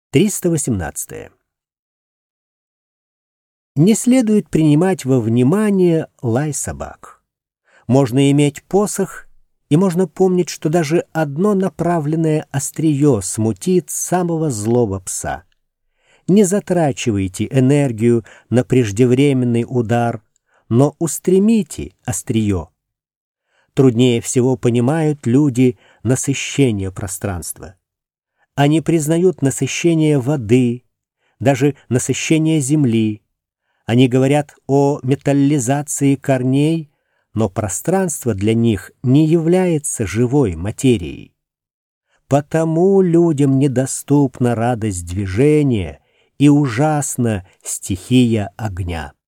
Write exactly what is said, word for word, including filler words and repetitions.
триста восемнадцатое. Не следует принимать во внимание лай собак. Можно иметь посох, и можно помнить, что даже одно направленное острие смутит самого злого пса. Не затрачивайте энергию на преждевременный удар, но устремите острие. Труднее всего понимают люди насыщение пространства. Они признают насыщение воды, даже насыщение земли. Они говорят о металлизации корней, но пространство для них не является живой материей. Потому людям недоступна радость движения и ужасна стихия огня.